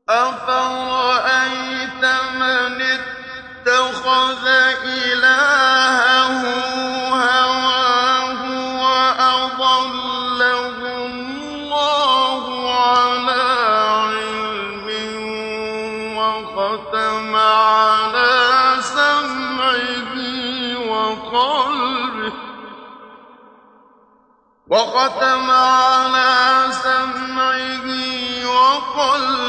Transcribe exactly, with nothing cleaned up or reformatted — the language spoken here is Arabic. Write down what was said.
أَفَرَأَيْتَ مَنِ اتَّخَذَ إِلَٰهَهُ هَوَاهُ وَأَضَلَّهُ اللَّهُ عَلَىٰ عِلْمٍ وَخَتَمَ عَلَىٰ سَمْعِهِ وَقَلْبِهِ وَقَلْبِهِ